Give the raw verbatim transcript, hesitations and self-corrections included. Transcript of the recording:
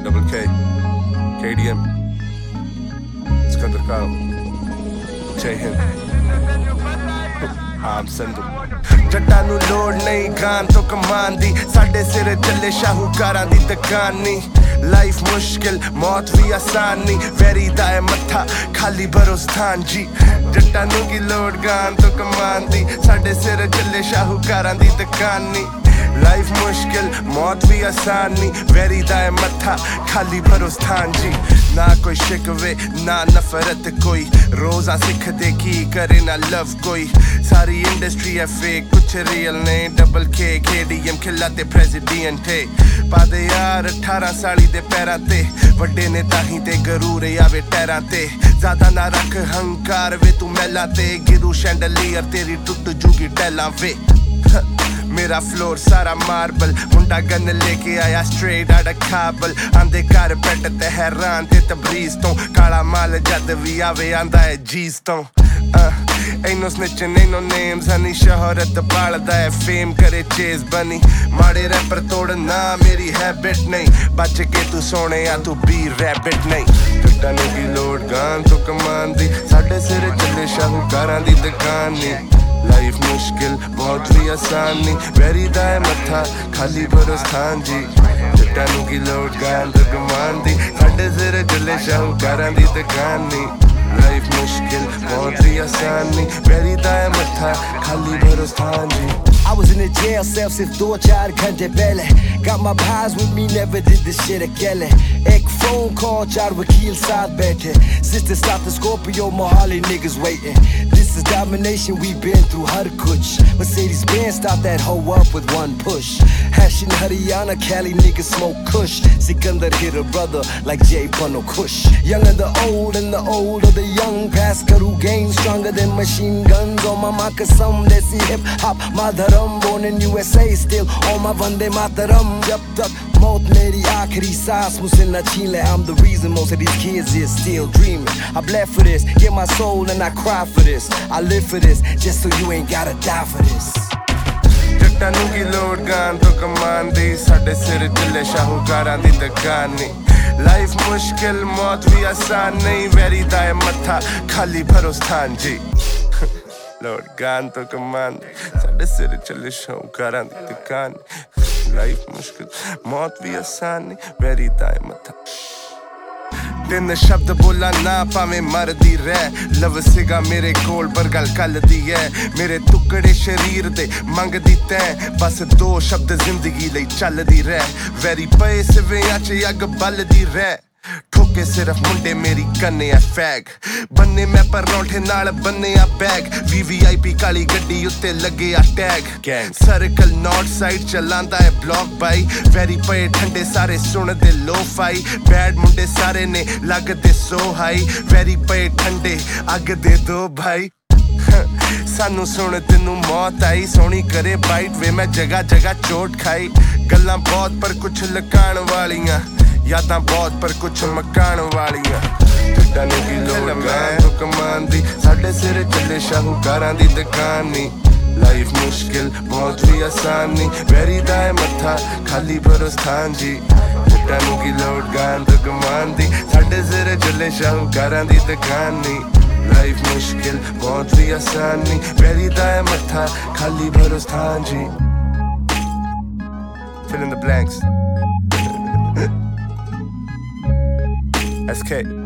Double K, K D M, Skandar Kyle, Jai Hind, I'm Sandhu. ਜੱਟਾਂ ਨੂੰ ਲੋੜ ਨਹੀਂ ਗਾਨ ਤੋਂ ਕਮਾਨ ਦੀ, ਸਾਡੇ ਸਿਰ ਚੱਲੇ ਸ਼ਾਹੂਕਾਰਾਂ ਦੀ ਦੁਕਾਨ ਨੀ। ਲਾਈਫ ਮੁਸ਼ਕਿਲ ਮੌਤ ਵੀ ਆਸਾਨ ਨੀ, ਵੈਰੀ ਦਾ ਹੈ ਮੱਥਾ ਖਾਲੀ ਭਰੋ ਸਥਾਨ ਜੀ। ਜੱਟਾਂ ਨੂੰ ਕੀ ਲੋੜ ਗਾਨ ਤੋਂ ਕਮਾਨ ਦੀ, ਸਾਡੇ ਸਿਰ ਚੱਲੇ ਸ਼ਾਹੂਕਾਰਾਂ ਦੀ ਦੁਕਾਨ ਨੀ। ਲਾਈਫ ਮੁਸ਼ਕਿਲ ਮੌਤ ਵੀ ਆਸਾਨ ਨੀ, ਵੈਰੀ ਦਾ ਹੈ ਮੱਥਾ ਖਾਲੀ ਭਰੋ ਸਥਾਨ ਜੀ। ਨਾ ਕੋਈ ਸ਼ਿਕਵੇ ਨਾ ਨਫ਼ਰਤ ਕੋਈ, ਰੋਜ਼ਾ ਸਿੱਖਦੇ ਕੀ ਕਰੇ ਨਾ ਲਵ ਕੋਈ। ਸਾਰੀ ਇੰਡਸਟਰੀ ਹੈ ਫੇਕ ਕੁਛ ਰੀਅਲ ਨਹੀਂ, double K K D M ਖਿਲਾ ਤੇ ਪ੍ਰੈਜ਼ੀਡੈਂਟ ਹੈ। ਪਾਦੇ ਯਾਰ ਅਠਾਰਾਂ ਸਾਲੀ ਦੇ ਪੈਰਾਂ ਤੇ, ਵੱਡੇ ਨੇ ਤਾਹੀਂ ਤੇ ਗਰੂਰ ਆਵੇ ਟੈਰਾਂ ਤੇ। ਜ਼ਿਆਦਾ ਨਾ ਰੱਖ ਹੰਕਾਰ ਵੇ ਤੂੰ ਮਹਿਲਾਂ ਤੇ, ਗਿਰੂ ਸ਼ੈਂਡਲੀਅਰ ਤੇਰੀ ਟੁੱਟ ਜੂਗੀ ਟੈਲਾਂ ਵੇ। ਮੇਰਾ ਫਲੋਰ ਸਾਰਾ ਮਾਰਬਲ, ਮੁੰਡਾ ਗਨ ਲੈ ਕੇ ਆਇਆ ਸਟ੍ਰੇਟ ਆੜਾ ਕਾਬਲ। ਆਂਦੇ ਘਰ ਪੈਟ ਤੇ ਹੈਰਾਨ ਤੇ ਤਬਰੀਜ਼ ਤੋਂ, ਕਾਲਾ ਮਾਲ ਜਦ ਵੀ ਆਵੇ ਆਂਦਾ ਹੈ ਜੀਜ਼ ਤੋਂ। Ain't no snitching, ain't no names, honey ਸ਼ੋਹਰਤ ਬਾਲਦਾ ਹੈ ਫੇਮ ਕਰੇ ਚੇਜ਼ ਬਣੀ। ਮਾੜੇ ਰੈਪਰ ਤੋੜਨਾ ਮੇਰੀ ਹੈਬਿਟ ਨਹੀਂ, ਬਚ ਕੇ ਤੂੰ ਸੋਹਣਿਆ ਤੂੰ ਬੀ ਰੈਬਿਟ ਨਹੀਂ। ਜੱਟਾਂ ਨੂੰ ਕੀ ਲੋੜ ਗਾਨ ਤੋਂ ਕਮਾਨ ਦੀ, ਸਾਡੇ ਸਿਰ ਚੱਲੇ ਸ਼ਾਹੂਕਾਰਾਂ ਦੀ ਦੁਕਾਨ ਨੀ। ਲਾਈਫ ਮੁਸ਼ਕਿਲ ਮੌਤ ਵੀ ਆਸਾਨ ਨੀ, ਵੈਰੀ ਦਾ ਹੈ ਮੱਥਾ ਖਾਲੀ ਭਰੋ ਸਥਾਨ ਜੀ। ਜੱਟਾਂ ਨੂੰ ਕੀ ਲੋੜ ਗਾਨ ਤੋਂ ਕਮਾਨ ਦੀ, ਸਾਡੇ ਸਿਰ ਚੱਲੇ ਸ਼ਾਹੂਕਾਰਾਂ ਦੀ ਦੁਕਾਨ ਨੀ। ਲਾਈਫ ਮੁਸ਼ਕਿਲ ਮੌਤ ਵੀ ਆਸਾਨ ਨੀ, ਵੈਰੀ ਦਾ ਹੈ ਮੱਥਾ ਖਾਲੀ ਭਰੋ ਸਥਾਨ ਜੀ। I was in the jail cell सिर्फ दो चार घंटे पहले, got my pies with me, never did this shit अकेले। एक phone call चार वकील साथ बैठे, sister stop the Scorpio, Mohali niggas waiting। This is domination, we been through हर कुछ, Mercedes Benz stop that hoe up with one push। Hashin Haryana, Cali niggas smoke kush, Sikandar hit a brother like Jay Pano Kush। Younger the old and the old of the young, pass Karu game stronger than machine guns। On my maka some they see hip hop mother, born in U S A still on my Vande Mataram। Jab tak maut meri aakhri saas mujhse na chhin le, I'm the reason most of these kids is still dreaming। I bled for this, give my soul and I cry for this, I live for this just so you ain't gotta die for this। ਜੱਟਾਂ ਨੂੰ ਕੀ ਲੋੜ ਗਾਨ ਤੋਂ ਕਮਾਨ ਦੀ, ਸਾਡੇ ਸਿਰ ਚੱਲੇ ਸ਼ਾਹੂਕਾਰਾਂ ਦੀ ਦੁਕਾਨ ਨੀ। ਲਾਈਫ ਮੁਸ਼ਕਿਲ ਮੌਤ ਵੀ ਆਸਾਨ ਨਹੀਂ, ਵੈਰੀ ਦਾ ਹੈ ਮੱਥਾ ਖਾਲੀ ਭਰੋ ਸਥਾਨ ਜੀ। ਲੋੜ ਗਾਨ ਤੋਂ ਕਮਾਨ ਦੀ, ਸਾਡੇ ਸਿਰ ਚੱਲੇ ਸ਼ਾਹੂਕਾਰਾਂ ਦੀ ਦੁਕਾਨ। ਲਾਈਫ ਮੁਸ਼ਕਿਲ ਮੌਤ ਵੀ ਆਸਾਨ ਨਹੀਂ, ਵੈਰੀ ਦਾ ਹੈ ਮੱਥਾ। ਤਿੰਨ ਸ਼ਬਦ ਬੋਲਾਂ ਨਾ ਭਾਵੇਂ ਮਰਦੀ ਰਹਿ, ਲਵ ਸੀਗਾ ਮੇਰੇ ਕੋਲ ਪਰ ਗੱਲ ਕੱਲ ਦੀ ਹੈ। ਮੇਰੇ ਟੁਕੜੇ ਸ਼ਰੀਰ ਦੇ ਮੰਗਦੀ ਤੈਂ, ਬਸ ਦੋ ਸ਼ਬਦ ਜ਼ਿੰਦਗੀ ਲਈ ਚੱਲਦੀ ਰਹਿ। ਵੈਰੀ ਪਏ ਸਿਵਿਆਂ ਚ ਅੱਗ ਬਲਦੀ ਰਹਿ, ਠੋਕੇ ਸਿਰਫ ਮੁੰਡੇ ਮੇਰੀ ਕੰਨੇ ਆ ਫੈਗ। ਬੰਨੇ ਮੈਂ ਪਰੌਂਠੇ ਨਾਲ ਬੰਨੇ ਆ ਬੈਗ, ਵੀ ਵੀ ਆਈ ਪੀ ਕਾਲੀ ਗੱਡੀ ਉੱਤੇ ਲੱਗੇ ਆ ਟੈਗ। ਸਰਕਲ ਨੌਰਥ ਸਾਈਡ ਚਲਾਂਦਾ ਹੈ ਬਲੌਕ ਬਾਈ, ਵੈਰੀ ਪਏ ਠੰਡੇ ਸਾਰੇ ਸੁਣਦੇ ਲੋ ਫਾਈ। ਬੈਡ ਮੁੰਡੇ ਸਾਰੇ ਨੇ ਲੱਗਦੇ ਸੋ ਹਾਈ, ਵੈਰੀ ਪਏ ਠੰਡੇ ਅੱਗ ਦੇ ਦੋ ਭਾਈ। ਸਾਨੂੰ ਸੁਣ ਤੈਨੂੰ ਮੌਤ ਆਈ, ਸੋਹਣੀ ਕਰੇ ਬਾਈਟ ਵੇ ਮੈਂ ਜਗ੍ਹਾ ਜਗ੍ਹਾ ਚੋਟ ਖਾਈ। ਗੱਲਾਂ ਬਹੁਤ ਪਰ ਕੁਛ ਲੁਕਾਉਣ ਵਾਲੀਆਂ, ਯਾਦਾਂ ਬਹੁਤ ਪਰ ਕੁਛ ਮਕਾਨ ਵਾਲੀਆਂ। ਜੱਟਾਂ ਨੂੰ ਕੀ ਲੋੜ ਗਾਨ ਤੋਂ ਕਮਾਨ ਦੀ, ਸਾਡੇ ਸਿਰ ਚੱਲੇ ਸ਼ਾਹੂਕਾਰਾਂ ਦੀ ਦੁਕਾਨ ਨੀ। ਲਾਈਫ ਮੁਸ਼ਕਿਲ ਮੌਤ ਵੀ ਆਸਾਨ ਨੀ, ਵੈਰੀ ਦਾ ਹੈ ਮੱਥਾ ਖਾਲੀ ਭਰੋ ਸਥਾਨ ਜੀ। ਜੱਟਾਂ ਨੂੰ ਕੀ ਲੋੜ ਗਾਨ ਤੋਂ ਕਮਾਨ ਦੀ, ਸਾਡੇ ਸਿਰ ਚੱਲੇ ਸ਼ਾਹੂਕਾਰਾਂ ਦੀ ਦੁਕਾਨ ਨੀ। ਲਾਈਫ ਮੁਸ਼ਕਿਲ ਮੌਤ ਵੀ ਆਸਾਨ ਨੀ, ਵੈਰੀ ਦਾ ਹੈ ਮੱਥਾ ਖਾਲੀ ਭਰੋ ਸਥਾਨ ਜੀ। Fill in the blanks। S K